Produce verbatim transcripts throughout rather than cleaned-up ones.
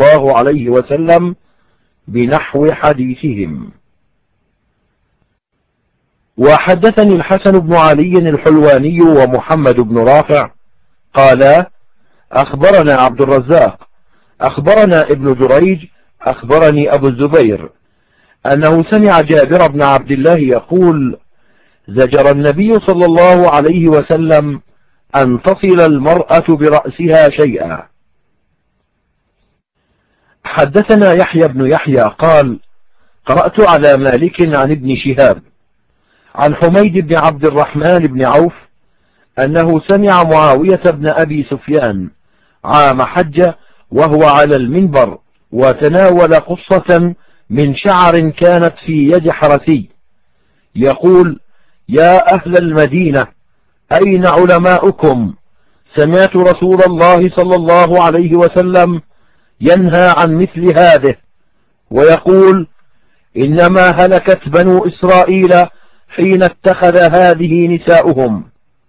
الله عليه وسلم بنحو حديثهم. وحدثني الحسن بن علي الحلواني ومحمد بن رافع قالا أخبرنا عبد الرزاق أخبرنا ابن جريج أخبرني أبو الزبير أنه سمع جابر بن عبد الله يقول زجر النبي صلى الله عليه وسلم أن تصل المرأة برأسها شيئا. حدثنا يحيى بن يحيى قال قرأت على مالك عن ابن شهاب عن حميد بن عبد الرحمن بن عوف أنه سمع معاوية بن أبي سفيان عام حج وهو على المنبر وتناول قصة من شعر كانت في يد حرسي يقول يا أهل المدينة أين علماؤكم؟ سمعت رسول الله صلى الله عليه وسلم ينهى عن مثل هذه ويقول إنما هلكت بنو إسرائيل حين اتخذ هذه نساؤهم.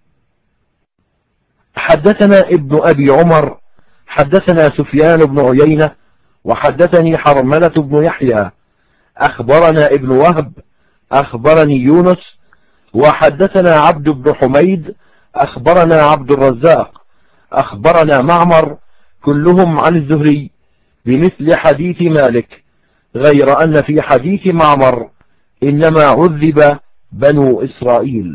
حدثنا ابن أبي عمر حدثنا سفيان بن عيينة وحدثني حرملة بن يحيى أخبرنا ابن وهب أخبرني يونس وحدثنا عبد بن حميد أخبرنا عبد الرزاق أخبرنا معمر كلهم عن الزهري بمثل حديث مالك غير أن في حديث معمر إنما عذب بنو إسرائيل.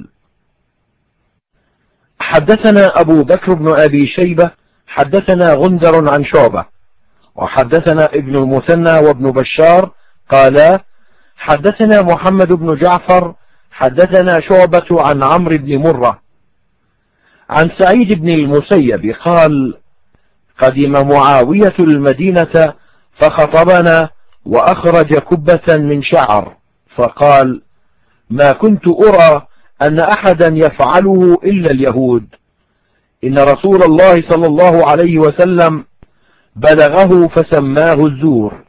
حدثنا أبو بكر بن أبي شيبة حدثنا غندر عن شعبة وحدثنا ابن المثنى وابن بشار قالا حدثنا محمد بن جعفر حدثنا شعبة عن عمرو بن مرة عن سعيد بن المسيب قال قدم معاوية المدينة فخطبنا وأخرج كبة من شعر فقال ما كنت أرى أن أحدا يفعله إلا اليهود إن رسول الله صلى الله عليه وسلم بلغه فسماه الزور.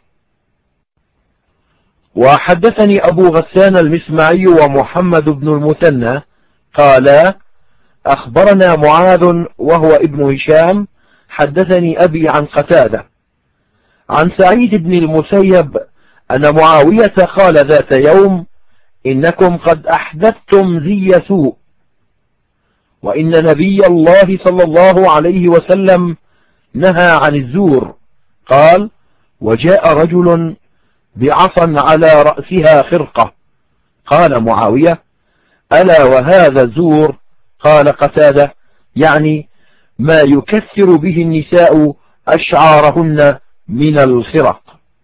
وحدثني أبو غسان المسمعي ومحمد بن المثنى قالا أخبرنا معاذ وهو ابن هشام حدثني أبي عن قتادة عن سعيد بن المسيب أن معاوية قال ذات يوم إنكم قد أحدثتم ذي سوء وإن نبي الله صلى الله عليه وسلم نهى عن الزور. قال وجاء رجل بعصا على رأسها خرقة. قال معاوية ألا وهذا الزور؟ قال قتادة يعني ما يكثر به النساء أشعارهن من الخرق.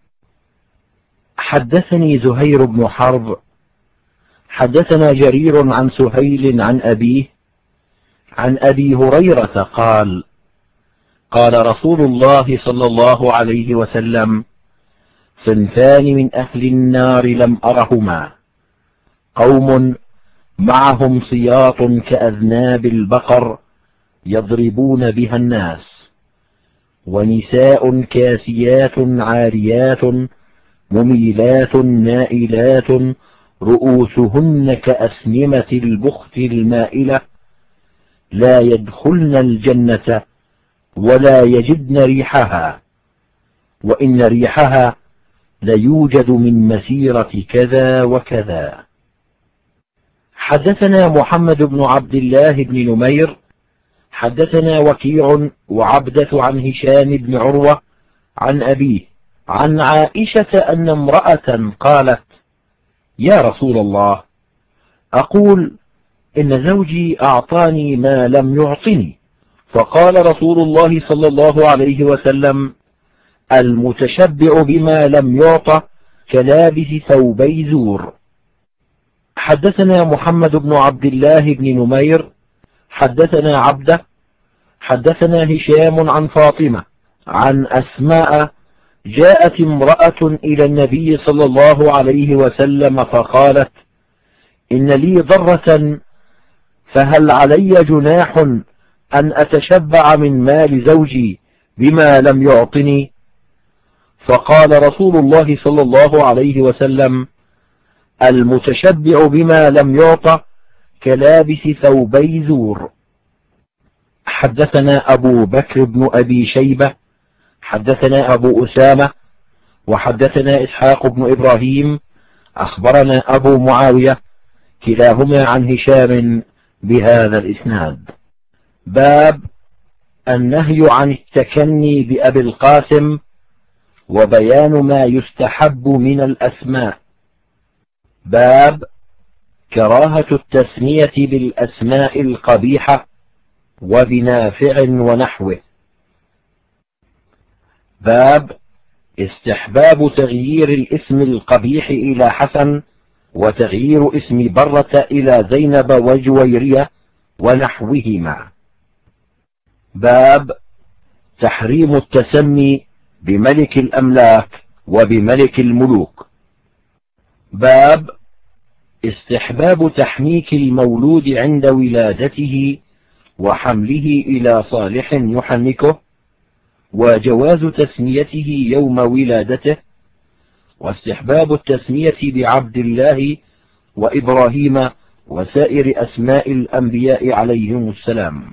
حدثني زهير بن حرب حدثنا جرير عن سهيل عن أبيه عن أبي هريرة قال قال رسول الله صلى الله عليه وسلم صنفان من أهل النار لم أرهما قوم معهم سياط كأذناب البقر يضربون بها الناس ونساء كاسيات عاريات مميلات مائلات رؤوسهن كأسنمة البخت المائلة لا يدخلن الجنة ولا يجدن ريحها وإن ريحها ليوجد من مسيرة كذا وكذا. حدثنا محمد بن عبد الله بن نمير حدثنا وكيع وعبدة عن هشام بن عروة عن أبيه عن عائشة أن امرأة قالت يا رسول الله أقول إن زوجي أعطاني ما لم يعطني فقال رسول الله صلى الله عليه وسلم المتشبع بما لم يعط كلابس ثوبي زور. حدثنا محمد بن عبد الله بن نمير حدثنا عبده حدثنا هشام عن فاطمة عن أسماء جاءت امرأة إلى النبي صلى الله عليه وسلم فقالت إن لي ضرة فهل علي جناح أن أتشبع من مال زوجي بما لم يعطني؟ فقال رسول الله صلى الله عليه وسلم المتشبع بما لم يعط كلابس ثوبي زور. حدثنا أبو بكر بن أبي شيبة حدثنا أبو أسامة وحدثنا إسحاق بن إبراهيم أخبرنا أبو معاوية كلاهما عن هشام بهذا الإسناد. باب النهي عن التكني بأبي القاسم وبيان ما يستحب من الأسماء. باب كراهة التسمية بالأسماء القبيحة وبنافع ونحوه. باب استحباب تغيير الاسم القبيح إلى حسن وتغيير اسم برة إلى زينب وجويرية ونحوهما. باب تحريم التسمي بملك الأملاك وبملك الملوك. باب استحباب تحنيك المولود عند ولادته وحمله إلى صالح يحنكه، وجواز تسميته يوم ولادته، واستحباب التسمية بعبد الله وإبراهيم وسائر أسماء الأنبياء عليهم السلام.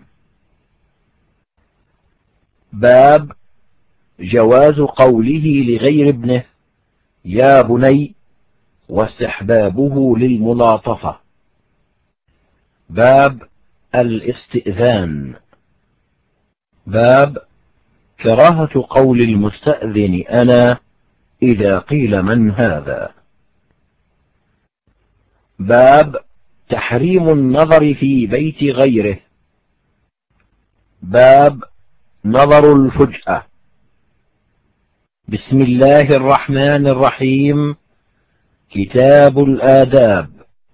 باب جواز قوله لغير ابنه يا بني واستحبابه للملاطفة. باب الاستئذان. باب كراهة قول المستأذن أنا إذا قيل من هذا. باب تحريم النظر في بيت غيره. باب نظر الفجأة. بسم الله الرحمن الرحيم. كتاب الآداب.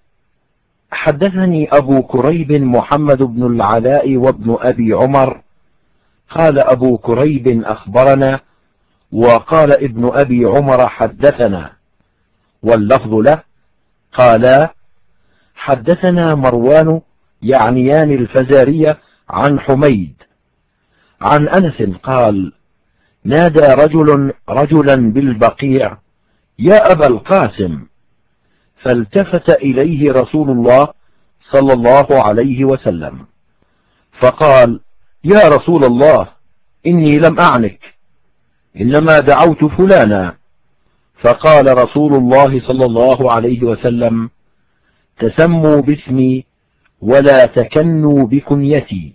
حدثني أبو كريب محمد بن العلاء وابن أبي عمر قال أبو كريب أخبرنا، وقال ابن أبي عمر حدثنا، واللفظ له قالا حدثنا مروان يعنيان الفزارية عن حميد عن أنس قال نادى رجل رجلا بالبقيع يا أبا القاسم، فالتفت إليه رسول الله صلى الله عليه وسلم فقال يا رسول الله إني لم أعنك، إنما دعوت فلانا. فقال رسول الله صلى الله عليه وسلم تسموا باسمي ولا تكنوا بكنيتي.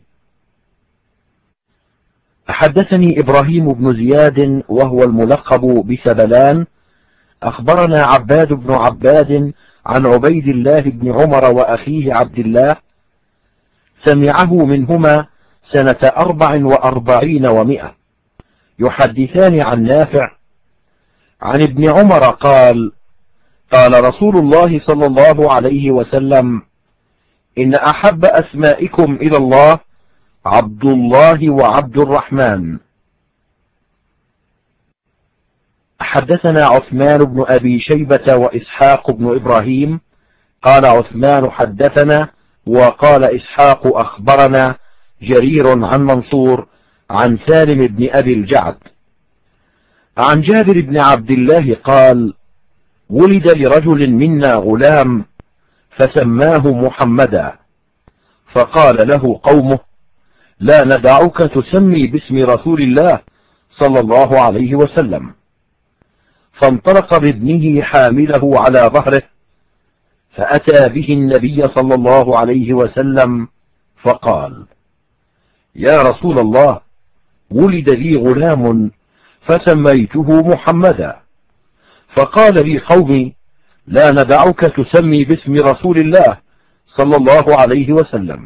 حدثني إبراهيم بن زياد وهو الملقب بسبلان أخبرنا عباد بن عباد عن عبيد الله بن عمر وأخيه عبد الله سمعه منهما سنة أربع وأربعين ومئة يحدثان عن نافع عن ابن عمر قال قال رسول الله صلى الله عليه وسلم إن أحب أسمائكم إلى الله عبد الله وعبد الرحمن. حدثنا عثمان بن أبي شيبة وإسحاق بن إبراهيم قال عثمان حدثنا وقال إسحاق أخبرنا جرير عن منصور عن سالم بن أبي الجعد عن جابر بن عبد الله قال ولد لرجل منا غلام فسماه محمدا، فقال له قومه لا ندعك تسمي باسم رسول الله صلى الله عليه وسلم. فانطلق بابنه حامله على ظهره فأتى به النبي صلى الله عليه وسلم فقال يا رسول الله ولد لي غلام فسميته محمدا، فقال لي قومي لا ندعك تسمي باسم رسول الله صلى الله عليه وسلم.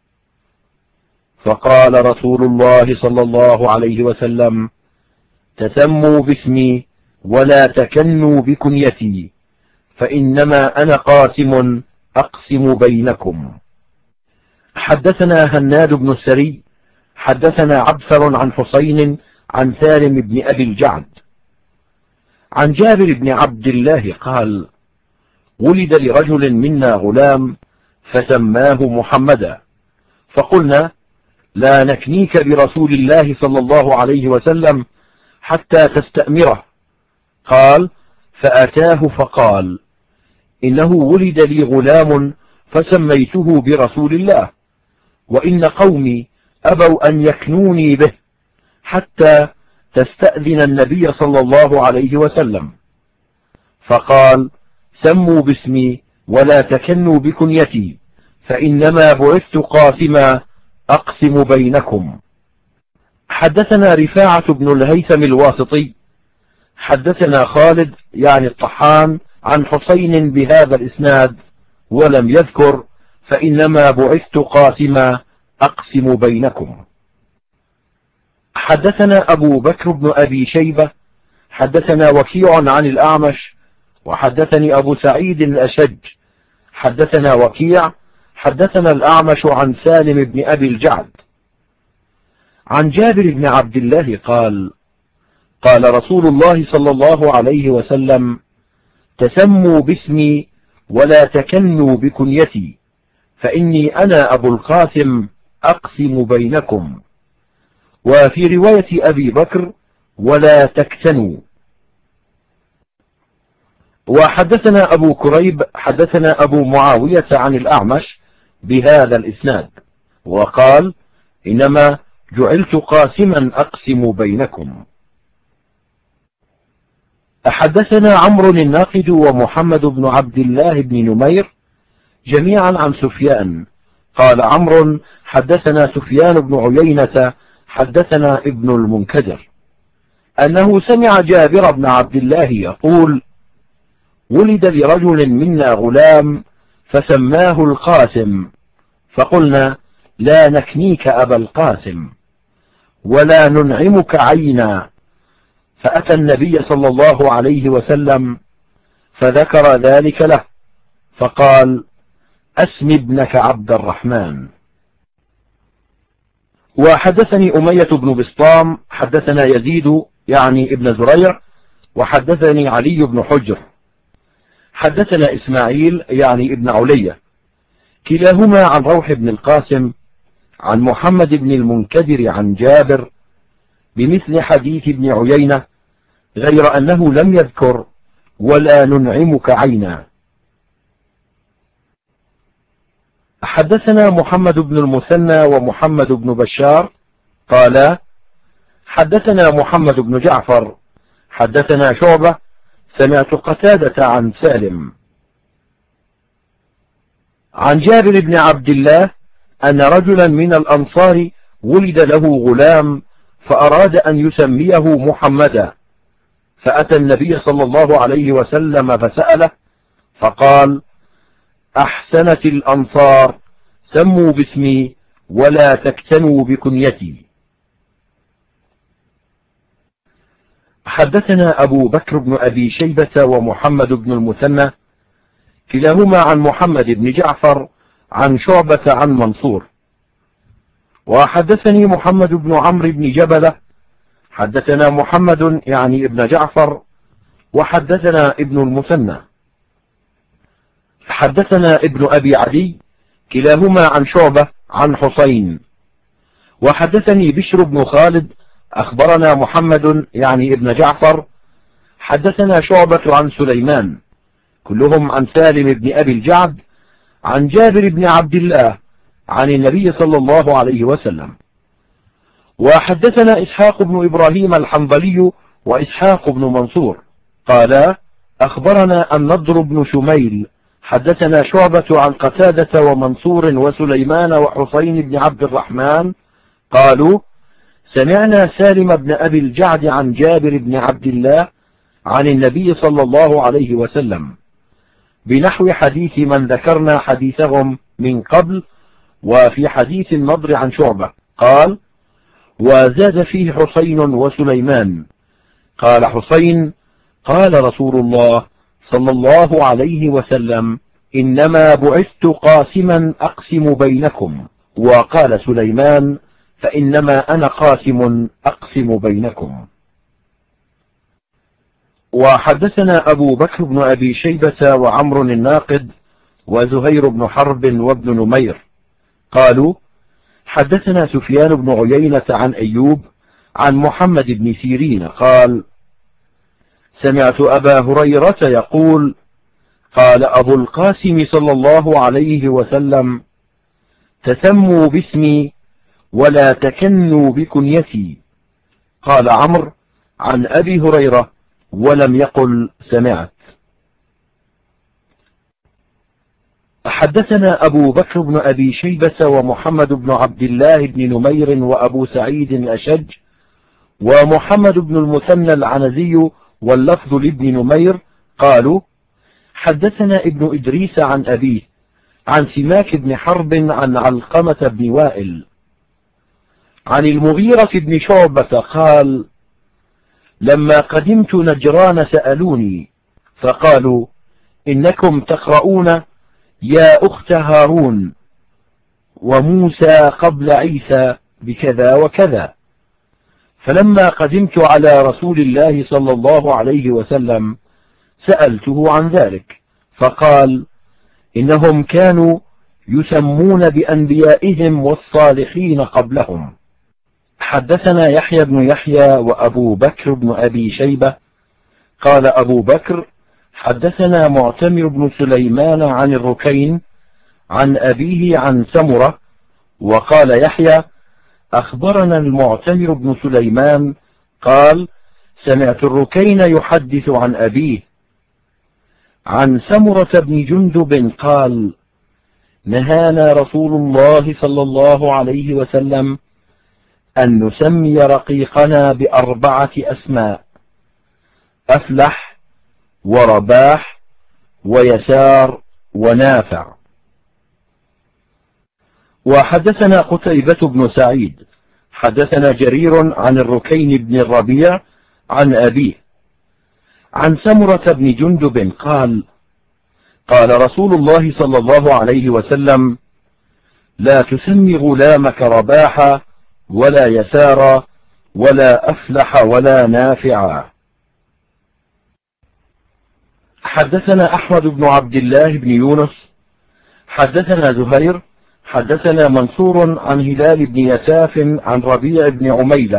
فقال رسول الله صلى الله عليه وسلم تسموا باسمي ولا تكنوا بكنيتي، فإنما أنا قاسم أقسم بينكم. حدثنا هناد بن السري حدثنا عبثر عن حسين عن سالم بن أبي الجعد عن جابر بن عبد الله قال ولد لرجل منا غلام فسماه محمدا، فقلنا لا نكنيك برسول الله صلى الله عليه وسلم حتى تستأمره. قال فأتاه فقال إنه ولد لي غلام فسميته برسول الله، وإن قومي أبوا أن يكنوني به حتى تستأذن النبي صلى الله عليه وسلم، فقال: سموا باسمي ولا تكنوا بكنيتي، فإنما بعثت قاسما أقسم بينكم. حدثنا رفاعة بن الهيثم الواسطي حدثنا خالد يعني الطحان عن حسين بهذا الإسناد ولم يذكر فإنما بعثت قاسما أقسم بينكم. حدثنا أبو بكر بن أبي شيبة حدثنا وكيع عن الأعمش وحدثني أبو سعيد الأشج حدثنا وكيع حدثنا الأعمش عن سالم بن أبي الجعد عن جابر بن عبد الله قال: قال رسول الله صلى الله عليه وسلم: تسموا باسمي ولا تكنوا بكنيتي، فإني أنا أبو القاسم أقسم بينكم. وفي رواية أبي بكر: ولا تكتنوا. وحدثنا أبو كريب حدثنا أبو معاوية عن الأعمش بهذا الإسناد وقال: إنما جعلت قاسما أقسم بينكم. حدثنا عمرو الناقد ومحمد بن عبد الله بن نمير جميعا عن سفيان قال عمرو: حدثنا سفيان بن عيينة حدثنا ابن المنكدر أنه سمع جابر بن عبد الله يقول: ولد لرجل منا غلام فسماه القاسم، فقلنا: لا نكنيك أبا القاسم ولا ننعمك عينا. فأتى النبي صلى الله عليه وسلم فذكر ذلك له، فقال: أسم ابنك عبد الرحمن. وحدثني أمية بن بسطام حدثنا يزيد يعني ابن زريع وحدثني علي بن حجر حدثنا إسماعيل يعني ابن علية كلاهما عن روح بن القاسم عن محمد بن المنكدر عن جابر بمثل حديث ابن عيينة، غير أنه لم يذكر ولا ننعمك عينا. حدثنا محمد بن المثنى ومحمد بن بشار قالا: حدثنا محمد بن جعفر حدثنا شعبة سمعت قتادة عن سالم عن جابر بن عبد الله أن رجلا من الأنصار ولد له غلام فأراد أن يسميه محمدا، فأتى النبي صلى الله عليه وسلم فسأله فقال: أحسنت الأنصار، سموا باسمي ولا تكتنوا بكنيتي. حدثنا أبو بكر بن أبي شيبة ومحمد بن المثنى كلاهما عن محمد بن جعفر عن شعبة عن منصور. وحدثني محمد بن عمرو بن جبلة حدثنا محمد يعني ابن جعفر وحدثنا ابن المثنى حدثنا ابن أبي عدي كلاهما عن شعبة عن حسين. وحدثني بشر بن خالد أخبرنا محمد يعني ابن جعفر حدثنا شعبة عن سليمان كلهم عن سالم بن أبي الجعد عن جابر بن عبد الله عن النبي صلى الله عليه وسلم. وحدثنا إسحاق بن إبراهيم الحنظلي وإسحاق بن منصور قالا: أخبرنا النضر بن شميل حدثنا شعبة عن قتادة ومنصور وسليمان وحسين بن عبد الرحمن قالوا: سمعنا سالم بن أبي الجعد عن جابر بن عبد الله عن النبي صلى الله عليه وسلم بنحو حديث من ذكرنا حديثهم من قبل. وفي حديث النضر عن شعبة قال: وزاد فيه حسين وسليمان. قال حسين: قال رسول الله صلى الله عليه وسلم: إنما بعثت قاسما أقسم بينكم. وقال سليمان: فإنما أنا قاسم أقسم بينكم. وحدثنا أبو بكر بن أبي شيبة وعمر الناقد وزهير بن حرب وابن نمير قالوا: حدثنا سفيان بن عيينة عن أيوب عن محمد بن سيرين قال: سمعت أبا هريرة يقول: قال أبو القاسم صلى الله عليه وسلم: تسموا باسمي ولا تكنوا بكنيتي. قال عمرو: عن أبي هريرة ولم يقل سمعت. حدثنا أبو بكر بن أبي شيبة ومحمد بن عبد الله بن نمير وأبو سعيد الأشج ومحمد بن المثنى العنزي واللفظ لابن نمير قالوا حدثنا ابن إدريس عن أبيه عن سماك بن حرب عن علقمة بن وائل عن المغيرة بن شعبة قال لما قدمت نجران سألوني فقالوا إنكم تقرؤون يا أخت هارون وموسى قبل عيسى بكذا وكذا، فلما قدمت على رسول الله صلى الله عليه وسلم سألته عن ذلك فقال إنهم كانوا يسمون بأنبيائهم والصالحين قبلهم. حدثنا يحيى بن يحيى وأبو بكر بن أبي شيبة قال أبو بكر حدثنا معتمر بن سليمان عن الركين عن أبيه عن سمرة، وقال يحيى أخبرنا المعتمر بن سليمان قال سمعت الركين يحدث عن أبيه عن سمرة بن جندب قال نهانا رسول الله صلى الله عليه وسلم أن نسمي رقيقنا بأربعة أسماء: أفلح ورباح ويسار ونافع. وحدثنا قتيبة بن سعيد حدثنا جرير عن الركين بن الربيع عن أبيه عن سمرة بن جندب قال قال رسول الله صلى الله عليه وسلم لا تسمي غلامك رباحا ولا يسارا ولا أفلح ولا نافعا. حدثنا أحمد بن عبد الله بن يونس حدثنا زهير حدثنا منصور عن هلال بن يساف عن ربيع بن عميلة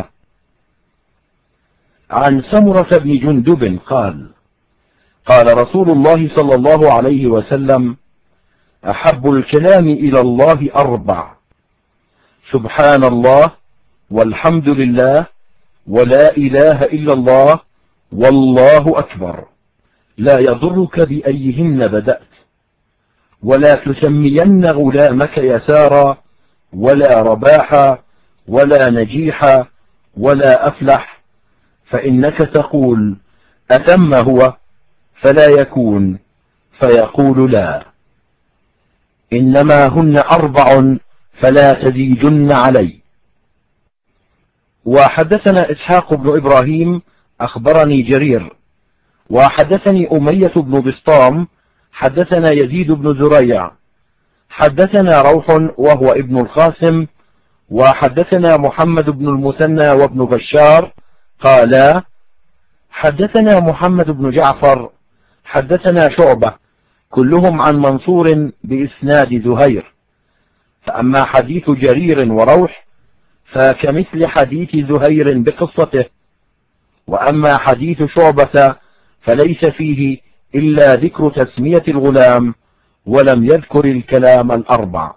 عن سمرة بن جندب قال قال رسول الله صلى الله عليه وسلم أحب الكلام إلى الله أربع: سبحان الله والحمد لله ولا إله إلا الله والله أكبر، لا يضرك بأيهن بدأت، ولا تسمين غلامك يسارا ولا رباحا ولا نجيحا ولا أفلح، فإنك تقول أتم هو فلا يكون فيقول لا، إنما هن أربع فلا تزيدن علي. وحدثنا إسحاق بن إبراهيم أخبرني جرير وحدثني أمية بن بسطام حدثنا يزيد بن زريع حدثنا روح وهو ابن القاسم وحدثنا محمد بن المثنى وابن بشار قالا حدثنا محمد بن جعفر حدثنا شعبة كلهم عن منصور بإسناد زهير، فأما حديث جرير وروح فكمثل حديث زهير بقصته، وأما حديث شعبة فليس فيه إلا ذكر تسمية الغلام ولم يذكر الكلام الأربع.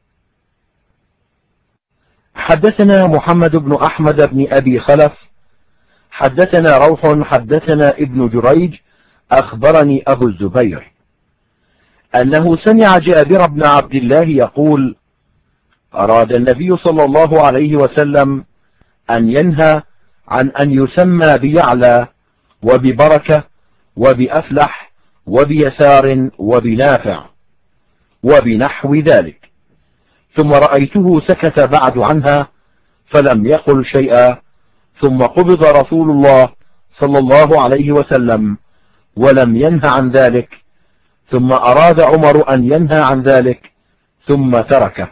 حدثنا محمد بن أحمد بن أبي خلف حدثنا روح حدثنا ابن جريج أخبرني أبو الزبير أنه سمع جابر بن عبد الله يقول أراد النبي صلى الله عليه وسلم أن ينهى عن أن يسمى بيعلى وببركة وبأفلح وبيسار وبنافع وبنحو ذلك، ثم رأيته سكت بعد عنها فلم يقل شيئا، ثم قبض رسول الله صلى الله عليه وسلم ولم ينه عن ذلك، ثم أراد عمر أن ينهى عن ذلك ثم تركه.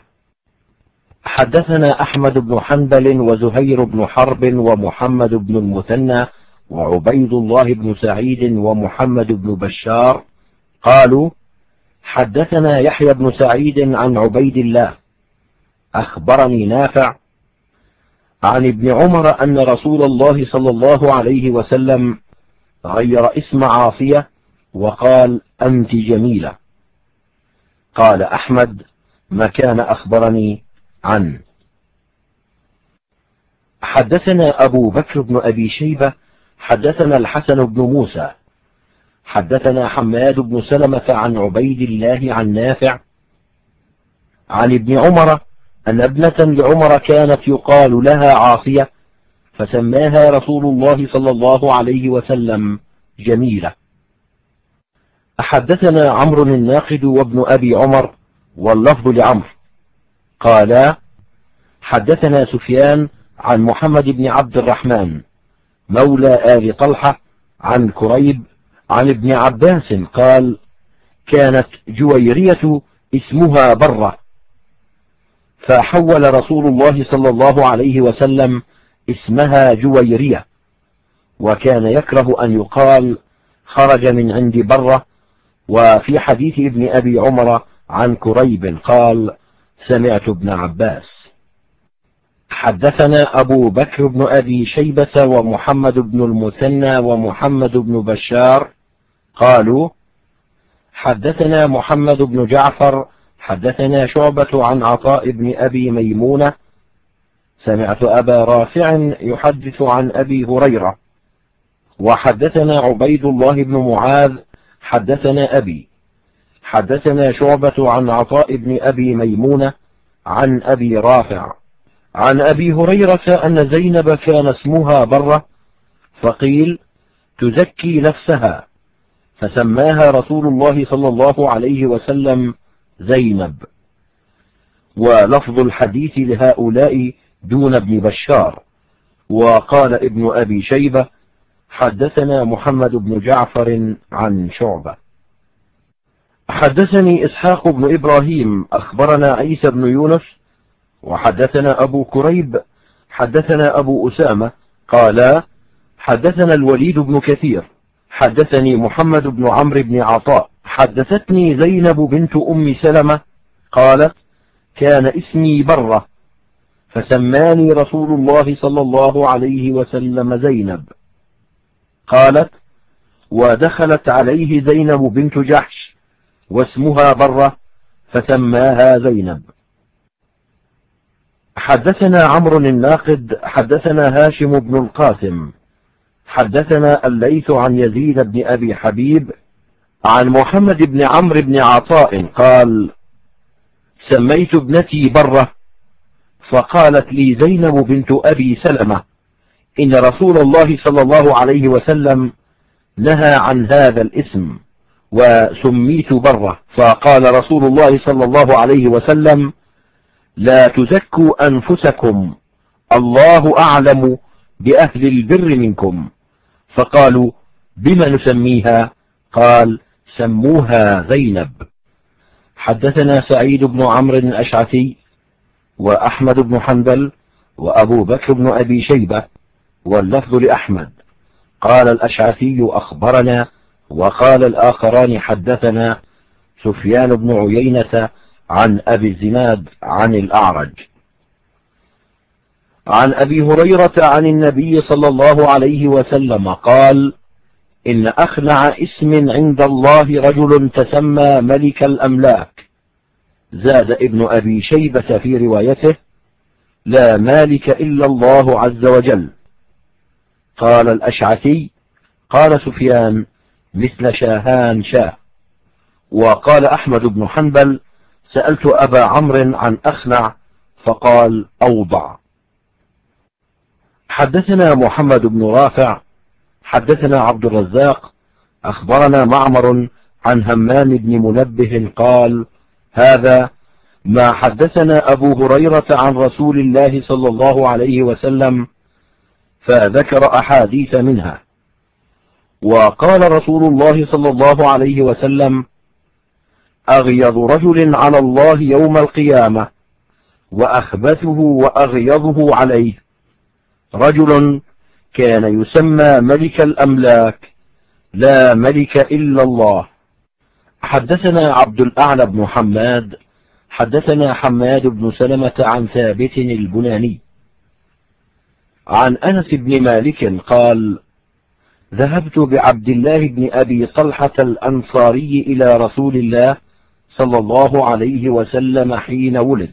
حدثنا أحمد بن حنبل وزهير بن حرب ومحمد بن المثنى وعبيد الله بن سعيد ومحمد بن بشار قالوا حدثنا يحيى بن سعيد عن عبيد الله أخبرني نافع عن ابن عمر أن رسول الله صلى الله عليه وسلم غير اسم عاصية وقال أنت جميلة. قال أحمد ما كان أخبرني عنه. حدثنا أبو بكر بن أبي شيبة حدثنا الحسن بن موسى حدثنا حماد بن سلمة عن عبيد الله عن نافع عن ابن عمر أن ابنة لعمر كانت يقال لها عاصية فسماها رسول الله صلى الله عليه وسلم جميلة. حدثنا عمرو الناقد وابن أبي عمر واللفظ لعمرو قالا حدثنا سفيان عن محمد بن عبد الرحمن مولى آل طلحة عن كريب عن ابن عباس قال كانت جويرية اسمها برة فحول رسول الله صلى الله عليه وسلم اسمها جويرية، وكان يكره أن يقال خرج من عند برة. وفي حديث ابن أبي عمر عن كريب قال سمعت ابن عباس. حدثنا أبو بكر بن أبي شيبة ومحمد بن المثنى ومحمد بن بشار قالوا حدثنا محمد بن جعفر حدثنا شعبة عن عطاء بن أبي ميمونة سمعت أبا رافع يحدث عن أبي هريرة. وحدثنا عبيد الله بن معاذ حدثنا أبي حدثنا شعبة عن عطاء بن أبي ميمونة عن أبي رافع عن أبي هريرة أن زينب كان اسمها برة فقيل تزكي نفسها فسماها رسول الله صلى الله عليه وسلم زينب. ولفظ الحديث لهؤلاء دون ابن بشار. وقال ابن أبي شيبة حدثنا محمد بن جعفر عن شعبة. حدثني إسحاق بن إبراهيم أخبرنا عيسى بن يونس وحدثنا أبو كريب حدثنا أبو أسامة قال حدثنا الوليد بن كثير حدثني محمد بن عمرو بن عطاء حدثتني زينب بنت أم سلمة قالت كان اسمي برة فسماني رسول الله صلى الله عليه وسلم زينب. قالت ودخلت عليه زينب بنت جحش واسمها برة فسماها زينب. حدثنا عمرو الناقد حدثنا هاشم بن القاسم حدثنا الليث عن يزيد بن أبي حبيب عن محمد بن عمرو بن عطاء قال سميت ابنتي برة فقالت لي زينب بنت أبي سلمة إن رسول الله صلى الله عليه وسلم نهى عن هذا الاسم وسميت برة. فقال رسول الله صلى الله عليه وسلم لا تزكوا أنفسكم الله أعلم بأهل البر منكم. فقالوا بما نسميها؟ قال سموها زينب. حدثنا سعيد بن عمرو الأشعثي وأحمد بن حنبل وأبو بكر بن أبي شيبة واللفظ لأحمد قال الأشعثي أخبرنا وقال الآخران حدثنا سفيان بن عيينة عن أبي الزناد عن الأعرج عن أبي هريرة عن النبي صلى الله عليه وسلم قال إن أخنع اسم عند الله رجل تسمى ملك الأملاك. زاد ابن أبي شيبة في روايته لا مالك إلا الله عز وجل. قال الأشعثي قال سفيان مثل شاهان شاه. وقال أحمد بن حنبل سألت أبا عمرو عن أخنع فقال أوضع. حدثنا محمد بن رافع حدثنا عبد الرزاق أخبرنا معمر عن همام بن منبه قال هذا ما حدثنا أبو هريرة عن رسول الله صلى الله عليه وسلم فذكر أحاديث منها. وقال رسول الله صلى الله عليه وسلم أغيظ رجل على الله يوم القيامة وأخبثه وأغيظه عليه رجل كان يسمى ملك الأملاك لا ملك إلا الله. حدثنا عبد الأعلى بن حماد حدثنا حماد بن سلمة عن ثابت البناني عن أنس بن مالك قال ذهبت بعبد الله بن أبي طلحة الأنصاري إلى رسول الله صلى الله عليه وسلم حين ولد،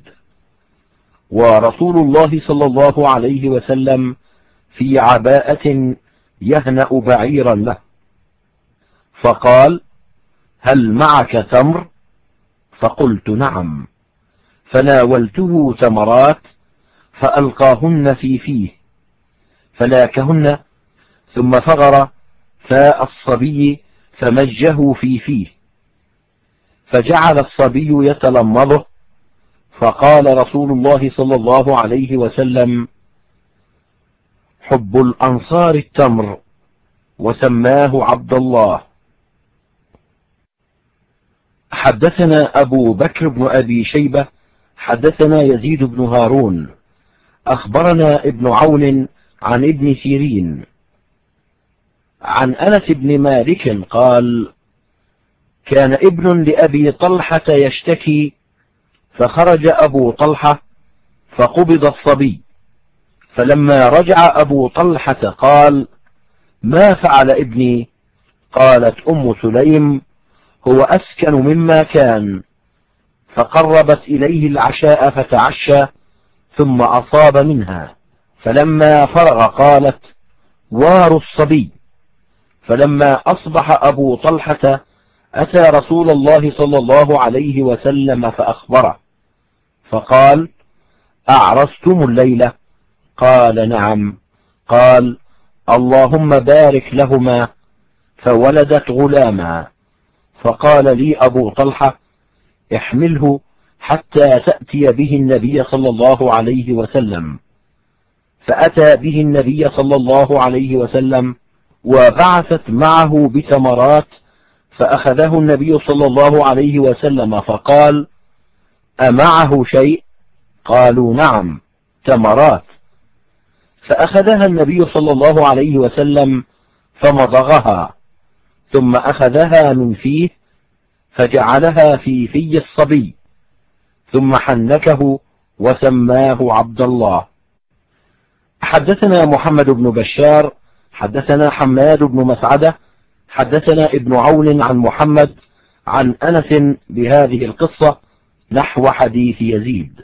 ورسول الله صلى الله عليه وسلم في عباءة يهنأ بعيرا له، فقال: هل معك تمر؟ فقلت: نعم. فناولته تمرات فألقاهن في فيه فلاكهن، ثم فغر فاء الصبي فمجه في فيه، فجعل الصبي يتلمضه، فقال رسول الله صلى الله عليه وسلم: حب الأنصار التمر، وسماه عبد الله. حدثنا أبو بكر بن أبي شيبة حدثنا يزيد بن هارون أخبرنا ابن عون عن ابن سيرين عن أنس بن مالك قال: كان ابن لأبي طلحة يشتكي، فخرج أبو طلحة فقبض الصبي، فلما رجع أبو طلحة قال: ما فعل ابني؟ قالت أم سليم: هو أسكن مما كان. فقربت إليه العشاء فتعشى، ثم أصاب منها، فلما فرغ قالت: وار الصبي. فلما أصبح أبو طلحة أتى رسول الله صلى الله عليه وسلم فأخبره، فقال: أعرستم الليلة؟ قال: نعم. قال: اللهم بارك لهما، فولدت غلاما. فقال لي أبو طلحة: احمله حتى تأتي به النبي صلى الله عليه وسلم. فأتى به النبي صلى الله عليه وسلم، وبعثت معه بتمرات، فأخذه النبي صلى الله عليه وسلم فقال: أمعه شيء؟ قالوا: نعم، تمرات. فأخذها النبي صلى الله عليه وسلم فمضغها، ثم أخذها من فيه فجعلها في في الصبي، ثم حنكه وسماه عبد الله. حدثنا محمد بن بشار حدثنا حماد بن مسعدة حدثنا ابن عون عن محمد عن أنس بهذه القصة نحو حديث يزيد.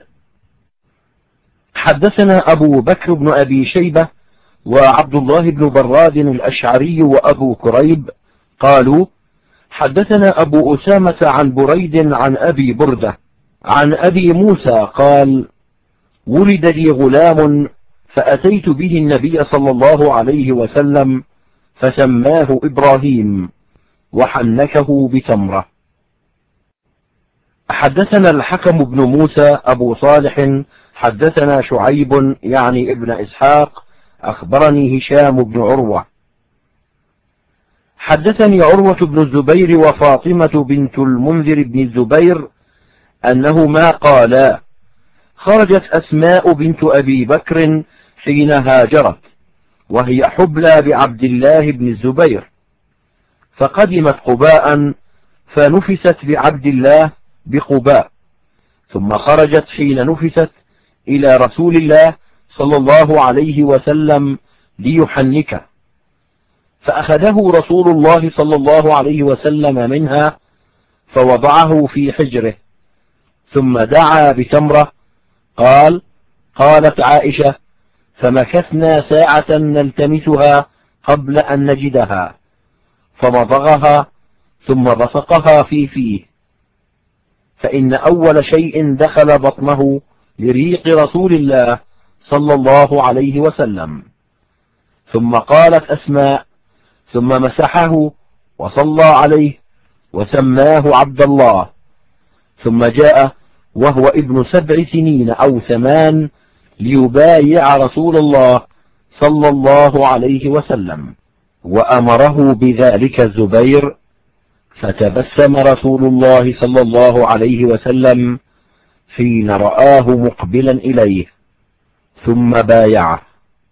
حدثنا أبو بكر بن أبي شيبة وعبد الله بن براد الأشعري وأبو كريب قالوا: حدثنا أبو أسامة عن بريد عن أبي بردة عن أبي موسى قال: ولد لي غلام، فأتيت به النبي صلى الله عليه وسلم فسماه إبراهيم، وحنكه بتمرة. حدثنا الحكم بن موسى أبو صالح حدثنا شعيب يعني ابن إسحاق أخبرني هشام بن عروة حدثني عروة بن الزبير وفاطمة بنت المنذر بن الزبير أنهما قالا: خرجت أسماء بنت أبي بكر حين هاجرت، وهي حبلى بعبد الله بن الزبير، فقدمت قباء فنفست بعبد الله بقباء، ثم خرجت حين نفست إلى رسول الله صلى الله عليه وسلم ليحنكه، فأخذه رسول الله صلى الله عليه وسلم منها فوضعه في حجره، ثم دعا بتمرة. قال: قالت عائشة: فمكثنا ساعة نلتمسها قبل أن نجدها، فمضغها ثم بصقها في فيه، فإن أول شيء دخل بطنه لريق رسول الله صلى الله عليه وسلم. ثم قالت أسماء: ثم مسحه وصلى عليه وسماه عبد الله، ثم جاء وهو ابن سبع سنين أو ثمان ليبايع رسول الله صلى الله عليه وسلم، وأمره بذلك الزبير، فتبسم رسول الله صلى الله عليه وسلم حين رآه مقبلا إليه، ثم بايعه.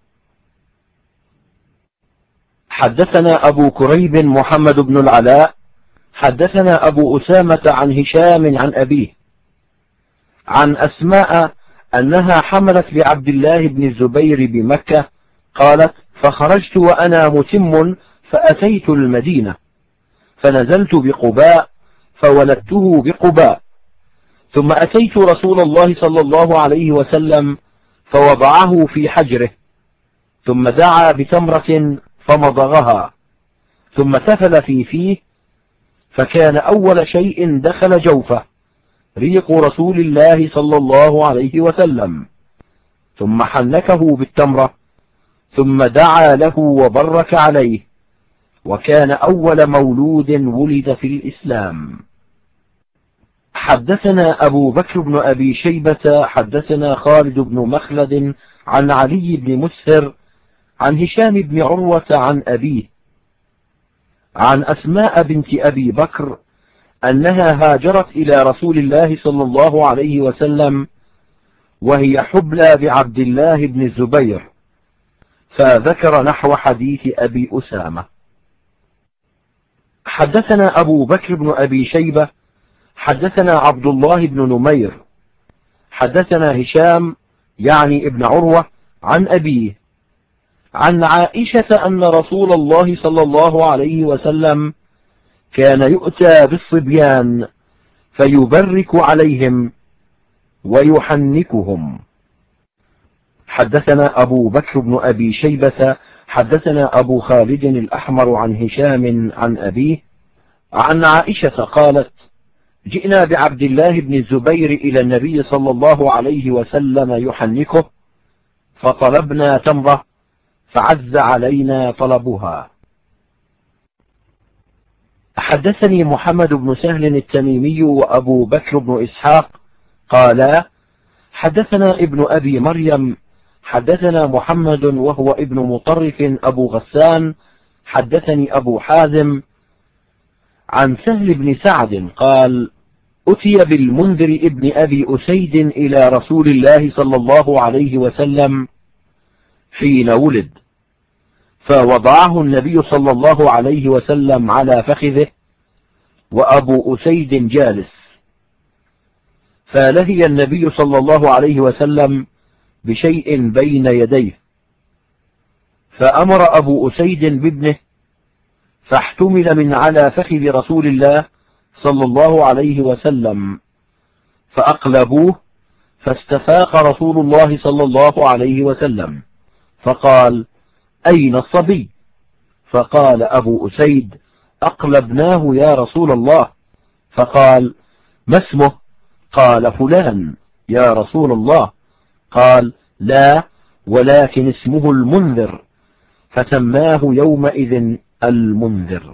حدثنا أبو كريب محمد بن العلاء حدثنا أبو أسامة عن هشام عن أبيه عن أسماء أنها حملت لعبد الله بن الزبير بمكة، قالت: فخرجت وأنا متم فأتيت المدينة، فنزلت بقباء فولدته بقباء، ثم أتيت رسول الله صلى الله عليه وسلم فوضعه في حجره، ثم دعا بتمرة فمضغها ثم تفل في فيه، فكان أول شيء دخل جوفه ريق رسول الله صلى الله عليه وسلم، ثم حنكه بالتمرة، ثم دعا له وبرك عليه، وكان أول مولود ولد في الإسلام. حدثنا أبو بكر بن أبي شيبة حدثنا خالد بن مخلد عن علي بن مسهر عن هشام بن عروة عن أبيه عن أسماء بنت أبي بكر أنها هاجرت إلى رسول الله صلى الله عليه وسلم وهي حبلى بعبد الله بن الزبير، فذكر نحو حديث أبي أسامة. حدثنا أبو بكر بن أبي شيبة حدثنا عبد الله بن نمير حدثنا هشام يعني ابن عروة عن أبيه عن عائشة أن رسول الله صلى الله عليه وسلم كان يؤتى بالصبيان فيبرك عليهم ويحنكهم. حدثنا أبو بكر بن أبي شيبة حدثنا أبو خالد الأحمر عن هشام عن أبيه عن عائشة قالت: جئنا بعبد الله بن الزبير إلى النبي صلى الله عليه وسلم يحنكه، فطلبنا تمرة فعز علينا طلبها. حدثني محمد بن سهل التميمي وأبو بكر بن إسحاق قالا: حدثنا ابن أبي مريم حدثنا محمد وهو ابن مطرف أبو غسان حدثني أبو حازم عن سهل بن سعد قال: أتي بالمنذر ابن أبي أسيد إلى رسول الله صلى الله عليه وسلم حين ولد، فوضعه النبي صلى الله عليه وسلم على فخذه وأبو أسيد جالس، فلهي النبي صلى الله عليه وسلم بشيء بين يديه، فأمر أبو أسيد بابنه فاحتمل من على فخذ رسول الله صلى الله عليه وسلم فأقلبوه، فاستفاق رسول الله صلى الله عليه وسلم فقال: أين الصبي؟ فقال أبو أسيد: أقلبناه يا رسول الله. فقال: ما اسمه؟ قال: فلان يا رسول الله. قال: لا، ولكن اسمه المنذر، فسماه يومئذ المنذر.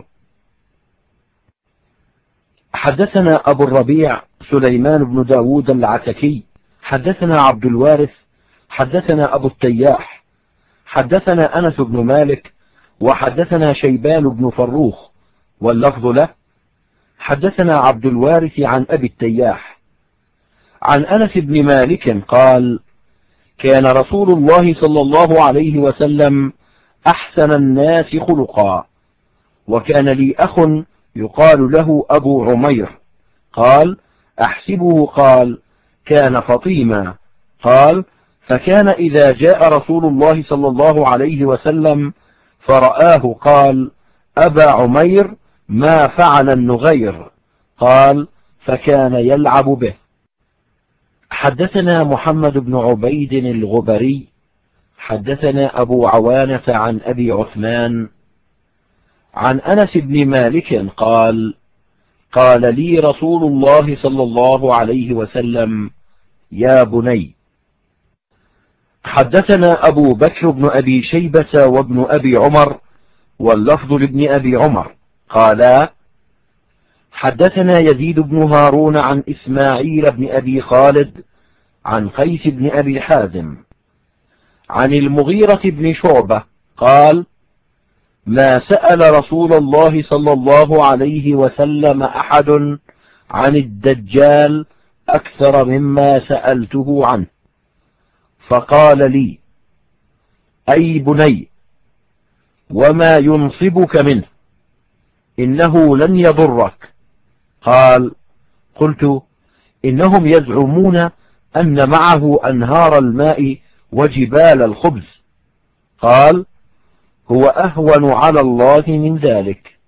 حدثنا أبو الربيع سليمان بن داود العتكي حدثنا عبد الوارث حدثنا أبو التياح حدثنا أنس بن مالك وحدثنا شيبان بن فروخ واللفظ له. حدثنا عبد الوارث عن أبي التياح عن أنس بن مالك قال: كان رسول الله صلى الله عليه وسلم أحسن الناس خلقا، وكان لي أخ يقال له أبو عمير. قال: أحسبه قال: كان فطيما. قال: فكان إذا جاء رسول الله صلى الله عليه وسلم فرآه قال: أبا عمير، ما فعل النغير؟ قال: فكان يلعب به. حدثنا محمد بن عبيد الغبري حدثنا أبو عوانة عن أبي عثمان عن أنس بن مالك قال: قال لي رسول الله صلى الله عليه وسلم: يا بني. حدثنا أبو بكر بن أبي شيبة وابن أبي عمر واللفظ لابن أبي عمر قالا: حدثنا يزيد بن هارون عن إسماعيل بن أبي خالد عن قيس بن أبي حازم عن المغيرة بن شعبة قال: ما سأل رسول الله صلى الله عليه وسلم أحد عن الدجال أكثر مما سألته عنه، فقال لي: أي بني، وما ينصبك منه؟ إنه لن يضرك. قال: قلت: إنهم يزعمون أن معه أنهار الماء وجبال الخبز. قال: هو أهون على الله من ذلك.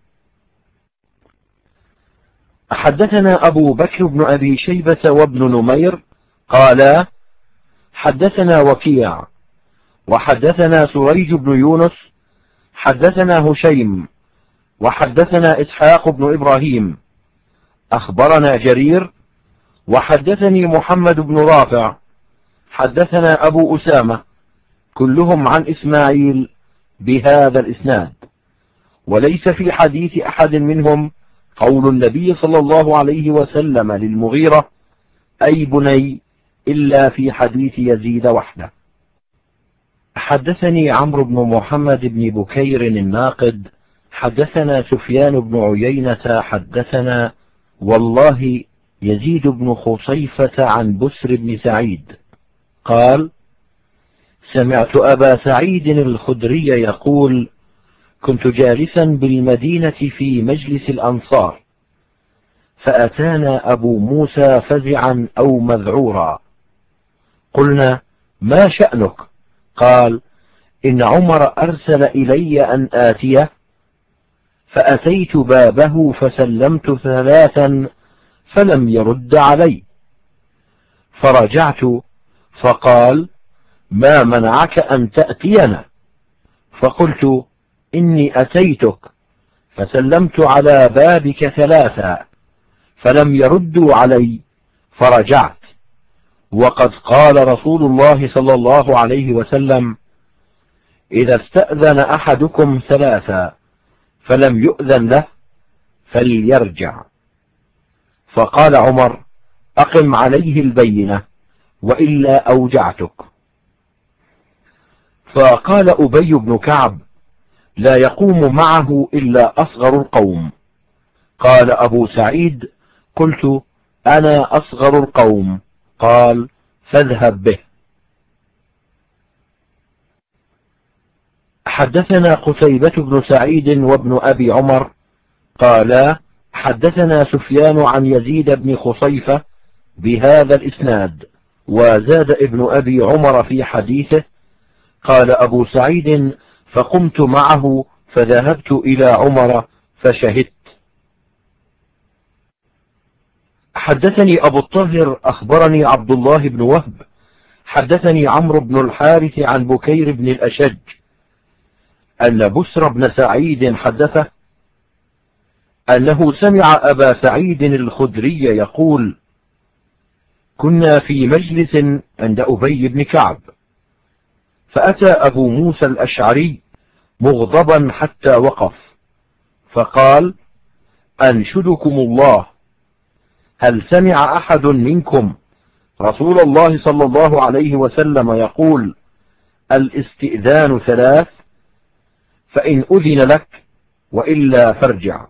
حدثنا أبو بكر بن أبي شيبة وابن نمير قالا: حدثنا وكيع وحدثنا سريج بن يونس حدثنا هشيم وحدثنا إسحاق بن إبراهيم أخبرنا جرير وحدثني محمد بن رافع حدثنا أبو أسامة كلهم عن إسماعيل بهذا الإسناد، وليس في حديث أحد منهم قول النبي صلى الله عليه وسلم للمغيرة أي بني إلا في حديث يزيد وحده. حدثني عمرو بن محمد بن بكير الناقد حدثنا سفيان بن عيينة حدثنا والله يزيد بن خصيفة عن بسر بن سعيد قال: سمعت أبا سعيد الخدري يقول: كنت جالسا بالمدينة في مجلس الأنصار، فأتانا أبو موسى فزعا أو مذعورا، قلنا: ما شأنك؟ قال: إن عمر أرسل إلي أن آتيه، فأتيت بابه فسلمت ثلاثا فلم يرد علي، فرجعت فقال: ما منعك أن تأتينا؟ فقلت: إني أتيتك فسلمت على بابك ثلاثا فلم يردوا علي فرجعت، وقد قال رسول الله صلى الله عليه وسلم: إذا استأذن أحدكم ثلاثا فلم يؤذن له فليرجع. فقال عمر: أقم عليه البينة وإلا أوجعتك. فقال أبي بن كعب: لا يقوم معه إلا أصغر القوم. قال أبو سعيد: قلت: أنا أصغر القوم. قال: فاذهب به. حدثنا قتيبة بن سعيد وابن أبي عمر قالا: حدثنا سفيان عن يزيد بن خصيفة بهذا الإسناد، وزاد ابن أبي عمر في حديثه. قال أبو سعيد: فقمت معه فذهبت إلى عمر فشهدت. حدثني أبو الطاهر أخبرني عبد الله بن وهب حدثني عمرو بن الحارث عن بكير بن الأشج أن بسر بن سعيد حدثه أنه سمع أبا سعيد الخدري يقول: كنا في مجلس عند أبي بن كعب، فأتى أبو موسى الأشعري مغضبا حتى وقف، فقال: أنشدكم الله، هل سمع أحد منكم رسول الله صلى الله عليه وسلم يقول: الاستئذان ثلاث، فإن أذن لك وإلا فارجع؟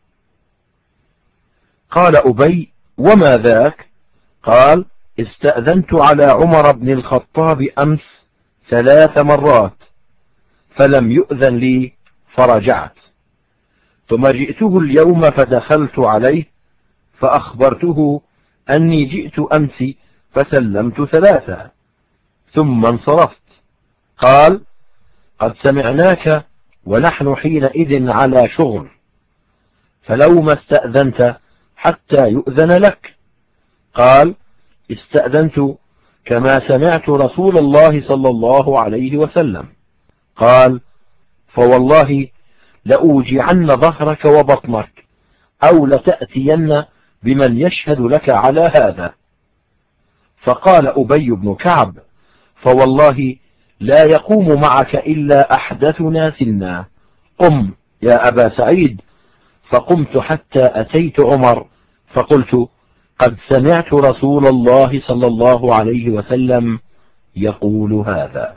قال أبي: وما ذاك؟ قال: استأذنت على عمر بن الخطاب أمس ثلاث مرات فلم يؤذن لي فرجعت، ثم جئته اليوم فدخلت عليه فأخبرته أني جئت أمس فسلمت ثلاثة ثم انصرفت. قال: قد سمعناك ونحن حينئذ على شغل، فلو ما استأذنت حتى يؤذن لك. قال: استأذنت كما سمعت رسول الله صلى الله عليه وسلم. قال: فوالله لأوجعن ظهرك وبطنك، أو لتأتين بمن يشهد لك على هذا. فقال أبي بن كعب: فوالله لا يقوم معك إلا أحدثنا سنا، قم يا أبا سعيد. فقمت حتى أتيت عمر فقلت: قد سمعت رسول الله صلى الله عليه وسلم يقول هذا.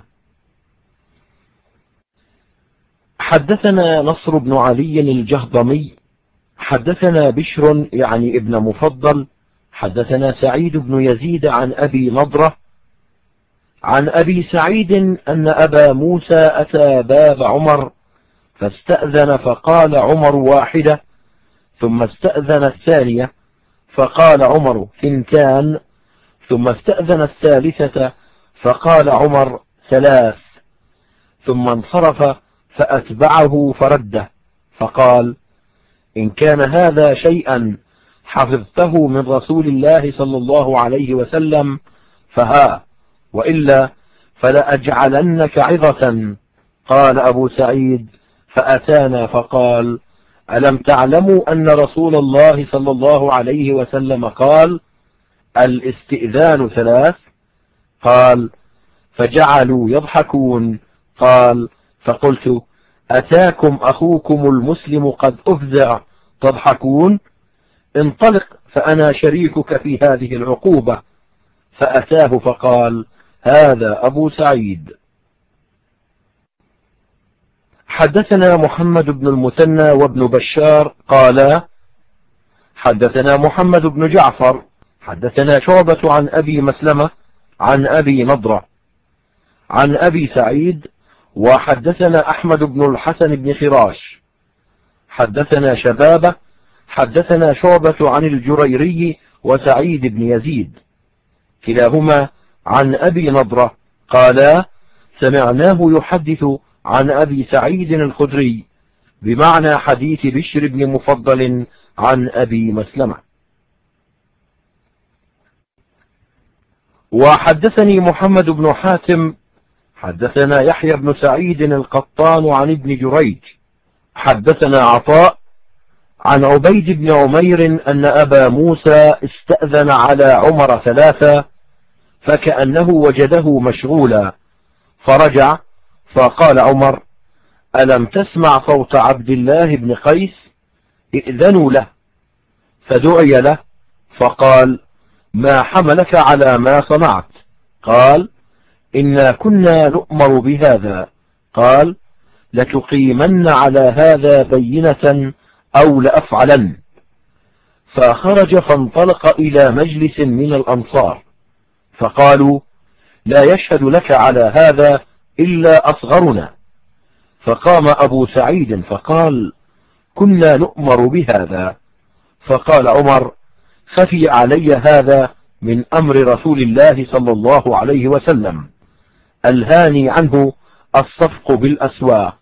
حدثنا نصر بن علي الجهضمي حدثنا بشر يعني ابن مفضل حدثنا سعيد بن يزيد عن أبي نضرة عن أبي سعيد أن أبا موسى أتى باب عمر فاستأذن، فقال عمر: واحدة، ثم استأذن الثانية فقال عمر: ثنتان، ثم استأذن الثالثة فقال عمر: ثلاث، ثم انصرف فأتبعه فرده، فقال: إن كان هذا شيئا حفظته من رسول الله صلى الله عليه وسلم فها، وإلا فلأجعلنك عظة. قال أبو سعيد: فأتانا فقال: ألم تعلموا أن رسول الله صلى الله عليه وسلم قال: الاستئذان ثلاث؟ قال: فجعلوا يضحكون. قال: فقلت: أتاكم أخوكم المسلم قد أفزع تضحكون؟ انطلق فأنا شريكك في هذه العقوبة. فأتاه فقال: هذا أبو سعيد. حدثنا محمد بن المثنى وابن بشار قالا: حدثنا محمد بن جعفر حدثنا شعبة عن أبي مسلمة عن أبي نضرة عن أبي سعيد. وحدثنا أحمد بن الحسن بن خراش حدثنا شبابة حدثنا شعبة عن الجريري وسعيد بن يزيد كلاهما عن أبي نضرة قالا: سمعناه يحدث عن أبي سعيد الخدري بمعنى حديث بشر بن مفضل عن أبي مسلمة. وحدثني محمد بن حاتم حدثنا يحيى بن سعيد القطان عن ابن جريج حدثنا عطاء عن عبيد بن عمير أن أبا موسى استأذن على عمر ثلاثة فكأنه وجده مشغولا فرجع فقال عمر: ألم تسمع صوت عبد الله بن قيس؟ ائذنوا له. فدعي له فقال: ما حملك على ما صنعت؟ قال: إنا كنا نؤمر بهذا. قال: لتقيمن على هذا بينة أو لأفعلن. فخرج فانطلق إلى مجلس من الأنصار فقالوا: لا يشهد لك على هذا إلا أصغرنا. فقام أبو سعيد فقال: كنا نؤمر بهذا. فقال عمر: خفي علي هذا من أمر رسول الله صلى الله عليه وسلم، ألهاني عنه الصفق بالأسواق.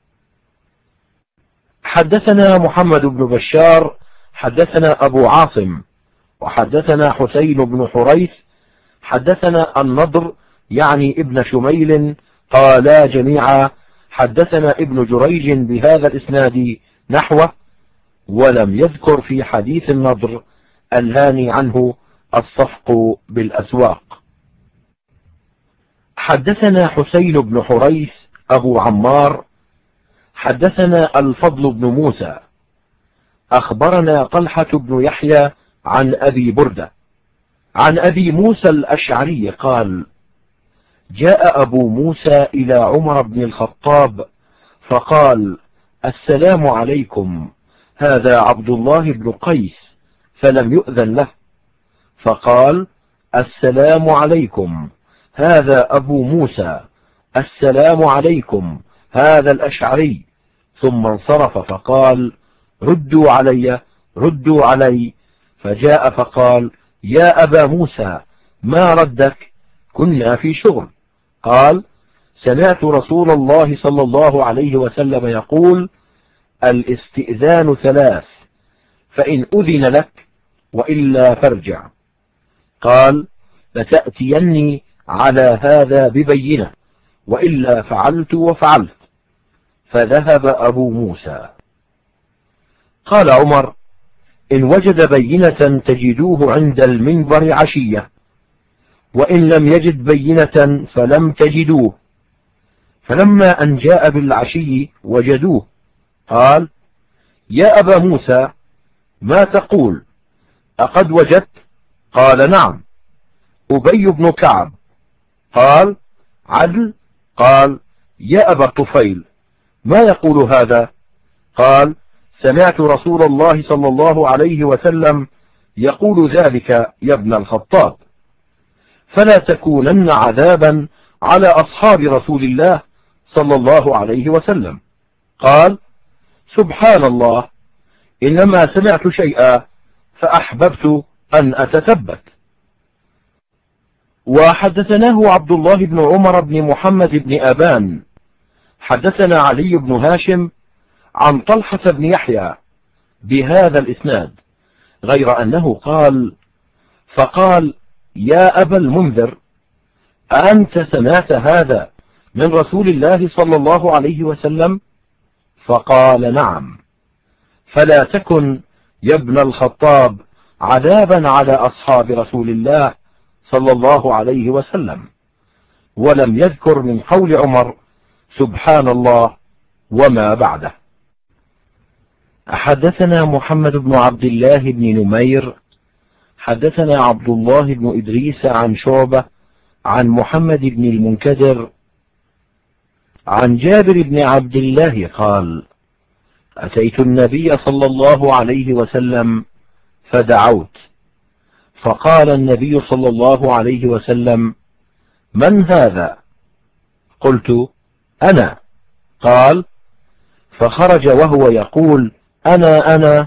حدثنا محمد بن بشار حدثنا أبو عاصم وحدثنا حسين بن حريث حدثنا النضر يعني ابن شميل قالا جميعا: حدثنا ابن جريج بهذا الإسناد نحوه، ولم يذكر في حديث النضر ألهاني عنه الصفق بالأسواق. حدثنا حسين بن حريث أبو عمار حدثنا الفضل بن موسى أخبرنا طلحة بن يحيى عن أبي بردة عن أبي موسى الأشعري قال: جاء أبو موسى إلى عمر بن الخطاب فقال: السلام عليكم، هذا عبد الله بن قيس، فلم يؤذن له. فقال: السلام عليكم، هذا أبو موسى، السلام عليكم، هذا الأشعري. ثم انصرف فقال: ردوا علي ردوا علي. فجاء فقال: يا أبا موسى، ما ردك؟ كنا في شغل. قال: سمعت رسول الله صلى الله عليه وسلم يقول: الاستئذان ثلاث، فإن أذن لك وإلا فارجع. قال: لتأتيني على هذا ببينة، وإلا فعلت وفعلت. فذهب أبو موسى. قال عمر: إن وجد بينة تجدوه عند المنبر عشية، وإن لم يجد بينة فلم تجدوه. فلما أن جاء بالعشي وجدوه. قال: يا أبا موسى، ما تقول؟ أقد وجدت؟ قال: نعم. أبي بن كعب. قال: عدل؟ قال: يا أبا الطفيل، ما يقول هذا؟ قال: سمعت رسول الله صلى الله عليه وسلم يقول ذلك يا ابن الخطاب، فلا تكونن عذابا على أصحاب رسول الله صلى الله عليه وسلم. قال: سبحان الله، إنما سمعت شيئا فأحببت أن أتثبت. وحدثناه عبد الله بن عمر بن محمد بن أبان حدثنا علي بن هاشم عن طلحة بن يحيى بهذا الإسناد، غير أنه قال: فقال: يا أبا المنذر، أنت سمعت هذا من رسول الله صلى الله عليه وسلم؟ فقال نعم. فلا تكن يا ابن الخطاب عذابا على أصحاب رسول الله صلى الله عليه وسلم. ولم يذكر من قول عمر سبحان الله وما بعده. حدثنا محمد بن عبد الله بن نمير حدثنا عبد الله بن إدريس عن شعبة عن محمد بن المنكدر عن جابر بن عبد الله قال: أتيت النبي صلى الله عليه وسلم فدعوت، فقال النبي صلى الله عليه وسلم: من هذا؟ قلت: أنا. قال: فخرج وهو يقول: أنا أنا.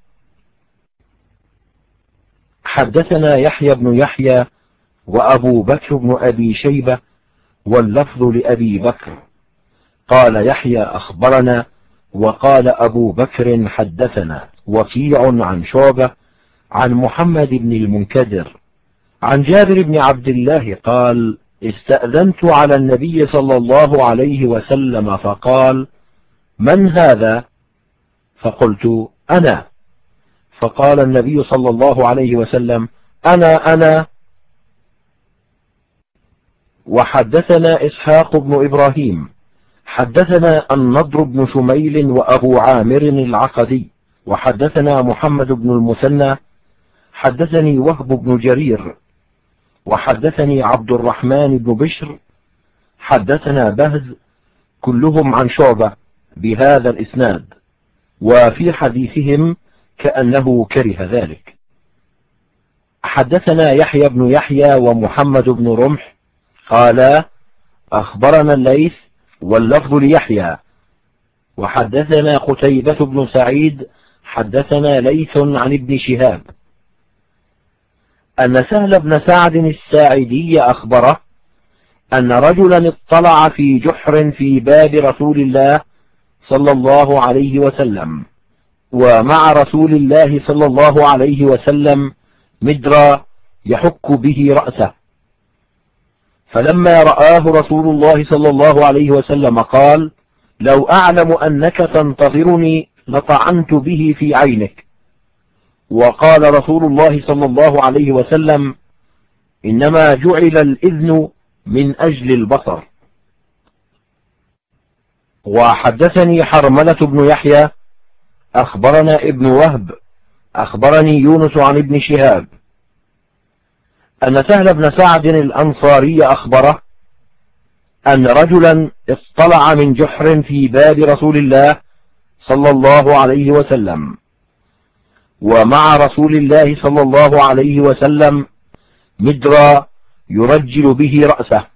حدثنا يحيى بن يحيى وأبو بكر بن أبي شيبة واللفظ لأبي بكر. قال يحيى: أخبرنا. وقال أبو بكر: حدثنا وكيع عن شعبة عن محمد بن المنكدر عن جابر بن عبد الله قال: استأذنت على النبي صلى الله عليه وسلم فقال: من هذا؟ فقلت: أنا. فقال النبي صلى الله عليه وسلم: أنا أنا. وحدثنا إسحاق بن إبراهيم حدثنا النضر بن شميل وأبو عامر العقدي وحدثنا محمد بن المثنى حدثني وهب بن جرير وحدثني عبد الرحمن بن بشر حدثنا بهز كلهم عن شعبة بهذا الإسناد، وفي حديثهم كأنه كره ذلك. حدثنا يحيى بن يحيى ومحمد بن رمح قالا: أخبرنا الليث واللفظ ليحيى. وحدثنا قتيبة بن سعيد حدثنا ليث عن ابن شهاب أن سهل بن سعد الساعدي أخبره أن رجلا اطلع في جحر في باب رسول الله صلى الله عليه وسلم، ومع رسول الله صلى الله عليه وسلم مدرى يحك به رأسه، فلما رآه رسول الله صلى الله عليه وسلم قال: لو أعلم أنك تنتظرني لطعنت به في عينك. وقال رسول الله صلى الله عليه وسلم: إنما جعل الإذن من أجل البصر. وحدثني حرملة بن يحيى أخبرنا ابن وهب أخبرني يونس عن ابن شهاب أن سهل بن سعد الأنصاري أخبره أن رجلا اطلع من جحر في باب رسول الله صلى الله عليه وسلم، ومع رسول الله صلى الله عليه وسلم مدرى يرجل به رأسه،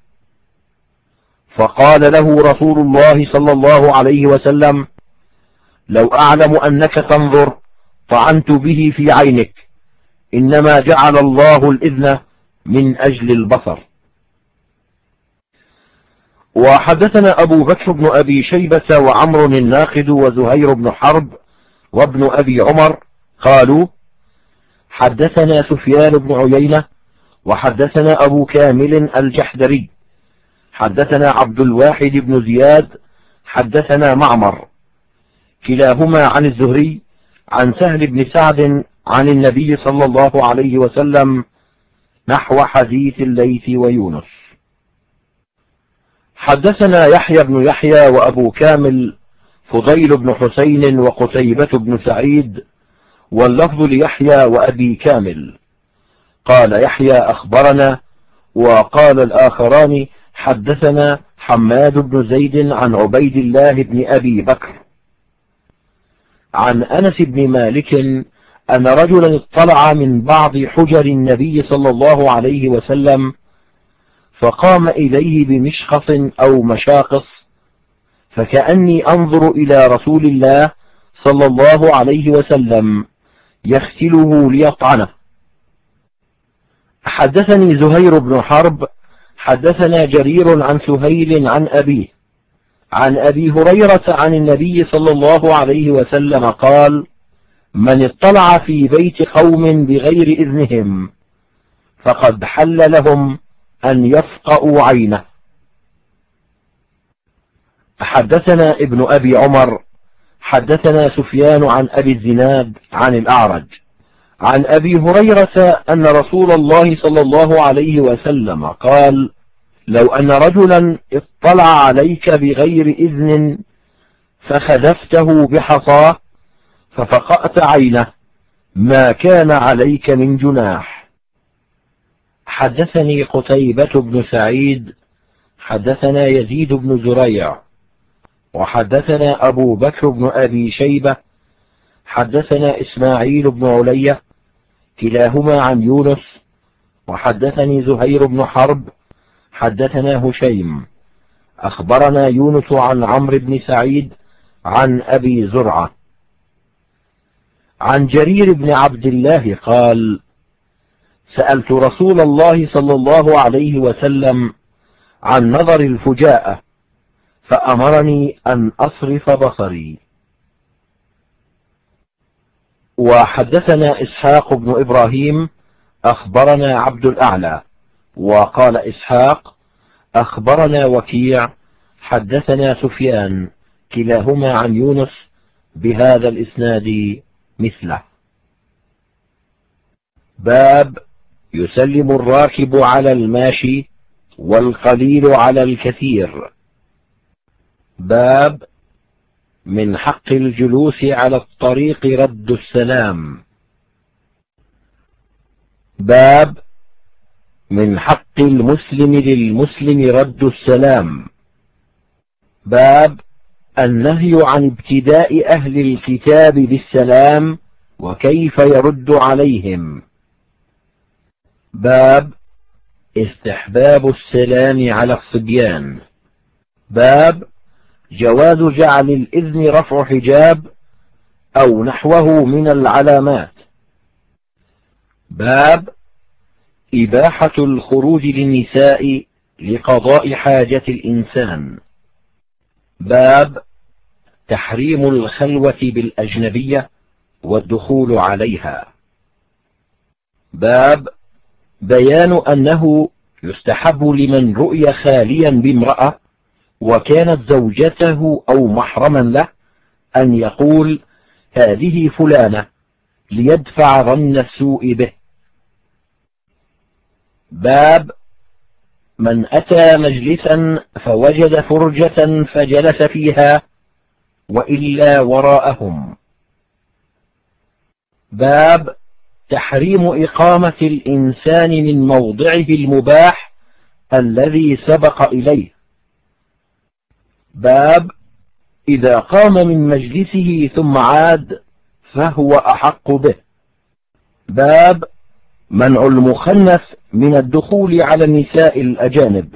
فقال له رسول الله صلى الله عليه وسلم: لو أعلم أنك تنظر طعنت به في عينك، إنما جعل الله الإذن من أجل البصر. وحدثنا أبو بكر بن أبي شيبة وعمر الناقد وزهير بن حرب وابن أبي عمر قالوا: حدثنا سفيان بن عيينة وحدثنا أبو كامل الجحدري حدثنا عبد الواحد بن زياد حدثنا معمر كلاهما عن الزهري عن سهل بن سعد عن النبي صلى الله عليه وسلم نحو حديث الليث ويونس. حدثنا يحيى بن يحيى وأبو كامل فضيل بن حسين وقتيبة بن سعيد واللفظ ليحيى وأبي كامل. قال يحيى: أخبرنا. وقال الآخران: حدثنا حماد بن زيد عن عبيد الله بن أبي بكر عن أنس بن مالك أن رجلا اطلع من بعض حجر النبي صلى الله عليه وسلم فقام إليه بمشخص أو مشاقص، فكأني أنظر إلى رسول الله صلى الله عليه وسلم يختله ليطعنه. حدثني زهير بن حرب حدثنا جرير عن سهيل عن أبيه عن أبي هريرة عن النبي صلى الله عليه وسلم قال: من اطلع في بيت قوم بغير إذنهم فقد حل لهم أن يفقأوا عينه. حدثنا ابن أبي عمر حدثنا سفيان عن أبي الزناد عن الأعرج عن أبي هريرة أن رسول الله صلى الله عليه وسلم قال: لو أن رجلا اطلع عليك بغير إذن فخذفته بحصاه ففقأت عينه ما كان عليك من جناح. حدثني قتيبة بن سعيد حدثنا يزيد بن زريع وحدثنا أبو بكر بن أبي شيبة حدثنا إسماعيل بن علية كلاهما عن يونس وحدثني زهير بن حرب حدثنا هشيم أخبرنا يونس عن عمرو بن سعيد عن أبي زرعة عن جرير بن عبد الله قال: سألت رسول الله صلى الله عليه وسلم عن نظر الفجاءة فأمرني أن أصرف بصري. وحدثنا إسحاق بن إبراهيم أخبرنا عبد الأعلى وقال إسحاق أخبرنا وكيع حدثنا سفيان كلاهما عن يونس بهذا الإسناد مثله. باب يسلم الراكب على الماشي والقليل على الكثير. باب من حق الجلوس على الطريق رد السلام. باب من حق المسلم للمسلم رد السلام. باب النهي عن ابتداء أهل الكتاب بالسلام وكيف يرد عليهم. باب استحباب السلام على الصبيان. باب جواز جعل الإذن رفع حجاب أو نحوه من العلامات. باب إباحة الخروج للنساء لقضاء حاجة الإنسان. باب تحريم الخلوة بالأجنبية والدخول عليها. باب بيان أنه يستحب لمن رؤي خاليا بامرأة وكانت زوجته أو محرما له أن يقول: هذه فلانة، ليدفع ظن السوء به. باب من أتى مجلسا فوجد فرجة فجلس فيها وإلا وراءهم. باب تحريم إقامة الإنسان من موضعه المباح الذي سبق إليه. باب إذا قام من مجلسه ثم عاد فهو أحق به. باب منع المخنث من الدخول على النساء الأجانب.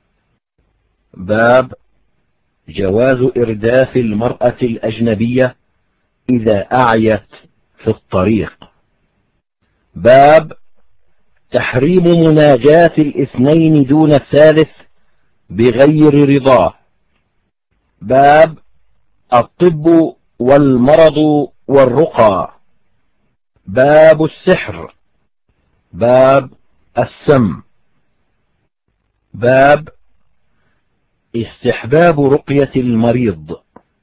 باب جواز إرداف المرأة الأجنبية إذا أعيت في الطريق. باب تحريم مناجاة الاثنين دون الثالث بغير رضاه. باب الطب والمرض والرقى. باب السحر. باب السم. باب استحباب رقية المريض.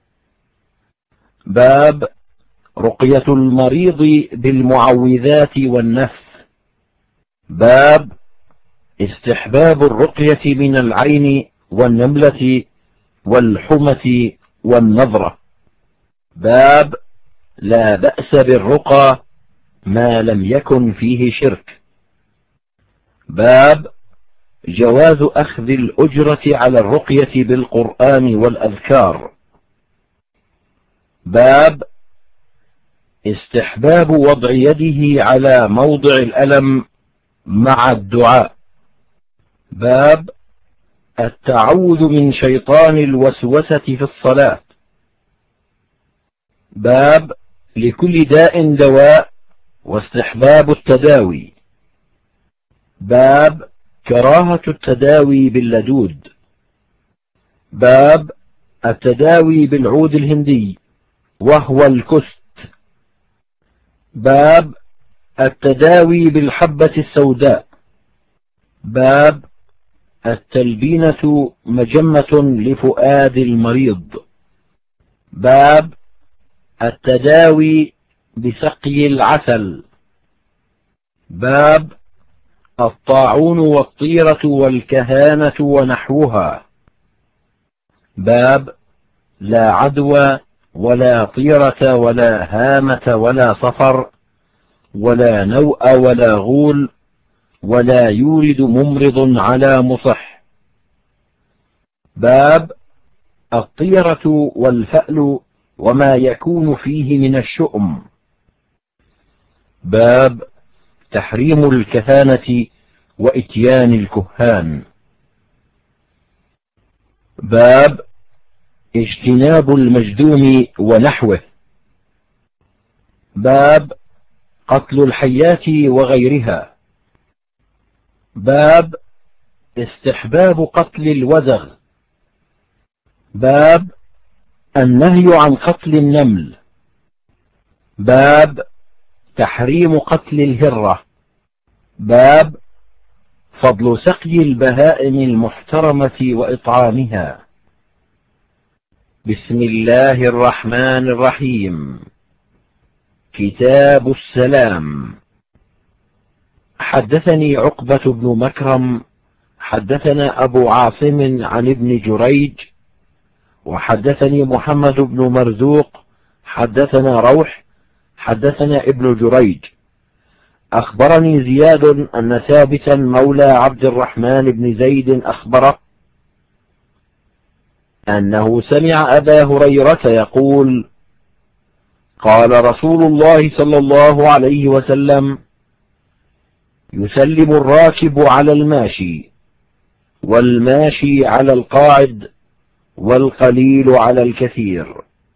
باب رقية المريض بالمعوذات والنفس. باب استحباب الرقية من العين والنملة والحمة والنظرة. باب لا بأس بالرقى ما لم يكن فيه شرك. باب جواز أخذ الأجرة على الرقية بالقرآن والأذكار. باب استحباب وضع يده على موضع الألم مع الدعاء. باب التعوذ من شيطان الوسوسة في الصلاة. باب لكل داء دواء واستحباب التداوي. باب كراهة التداوي باللدود. باب التداوي بالعود الهندي وهو الكست. باب التداوي بالحبة السوداء. باب التلبينة مجمة لفؤاد المريض. باب التداوي بسقي العسل. باب الطاعون والطيرة والكهانة ونحوها. باب لا عدوى ولا طيرة ولا هامة ولا صفر ولا نوء ولا غول ولا يورد ممرض على مصح. باب الطيرة والفأل وما يكون فيه من الشؤم. باب تحريم الكهانة وإتيان الكهان. باب اجتناب المجذوم ونحوه. باب قتل الحيات وغيرها. باب استحباب قتل الوزغ. باب النهي عن قتل النمل. باب تحريم قتل الهرة. باب فضل سقي البهائم المحترمة وإطعامها. بسم الله الرحمن الرحيم. كتاب السلام. حدثني عقبة بن مكرم حدثنا أبو عاصم عن ابن جريج وحدثني محمد بن مرزوق حدثنا روح حدثنا ابن جريج أخبرني زياد أن ثابتا مولى عبد الرحمن بن زيد أخبره أنه سمع أبا هريرة يقول: قال رسول الله صلى الله عليه وسلم: يسلم الراكب على الماشي، والماشي على القاعد، والقليل على الكثير.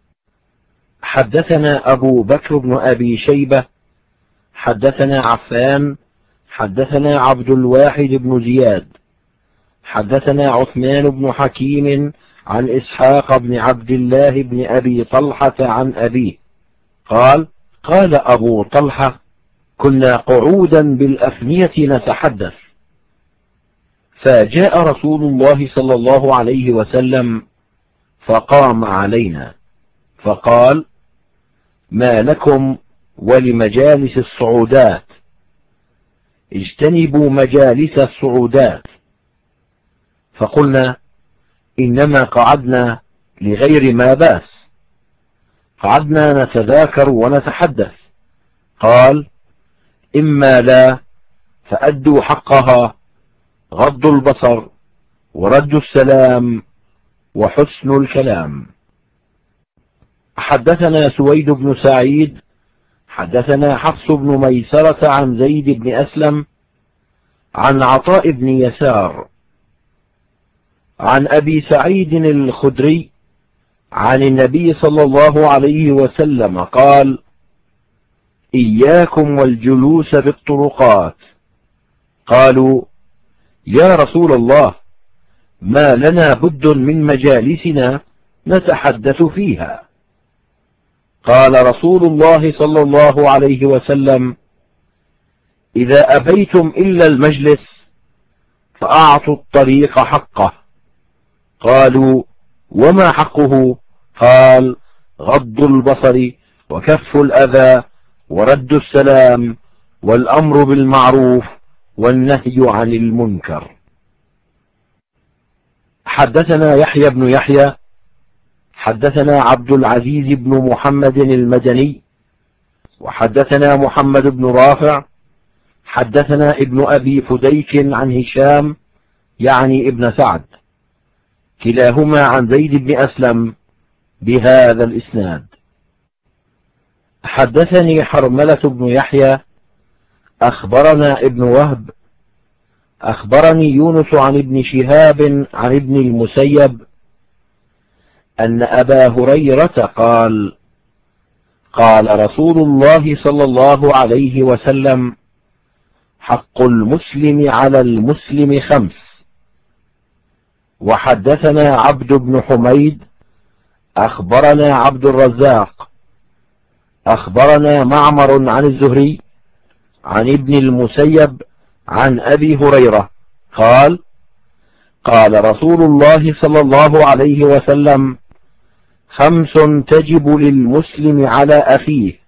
حدثنا أبو بكر بن أبي شيبة حدثنا عفان حدثنا عبد الواحد بن زياد حدثنا عثمان بن حكيم عن إسحاق بن عبد الله بن أبي طلحة عن أبيه قال: قال أبو طلحة: كنا قعودا بالأفنية نتحدث، فجاء رسول الله صلى الله عليه وسلم فقام علينا فقال: ما لكم ولمجالس الصعودات؟ اجتنبوا مجالس الصعودات. فقلنا: إنما قعدنا لغير ما باس، قعدنا نتذاكر ونتحدث. قال: إما لا فأدوا حقها، غض البصر ورد السلام وحسن الكلام. حدثنا سويد بن سعيد حدثنا حفص بن ميسرة عن زيد بن أسلم عن عطاء بن يسار عن أبي سعيد الخدري عن النبي صلى الله عليه وسلم قال: إياكم والجلوس بالطرقات. قالوا: يا رسول الله، ما لنا بد من مجالسنا نتحدث فيها. قال رسول الله صلى الله عليه وسلم: إذا أبيتم إلا المجلس فأعطوا الطريق حقه. قالوا: وما حقه؟ قال: غض البصر وكف الأذى ورد السلام والأمر بالمعروف والنهي عن المنكر. حدثنا يحيى بن يحيى حدثنا عبد العزيز بن محمد المدني وحدثنا محمد بن رافع حدثنا ابن أبي فديك عن هشام يعني ابن سعد كلاهما عن زيد بن أسلم بهذا الإسناد. حدثني حرملة بن يحيى أخبرنا ابن وهب أخبرني يونس عن ابن شهاب عن ابن المسيب أن أبا هريرة قال: قال رسول الله صلى الله عليه وسلم: حق المسلم على المسلم خمس. وحدثنا عبد بن حميد أخبرنا عبد الرزاق أخبرنا معمر عن الزهري عن ابن المسيب عن أبي هريرة قال: قال رسول الله صلى الله عليه وسلم: خمس تجب للمسلم على أخيه: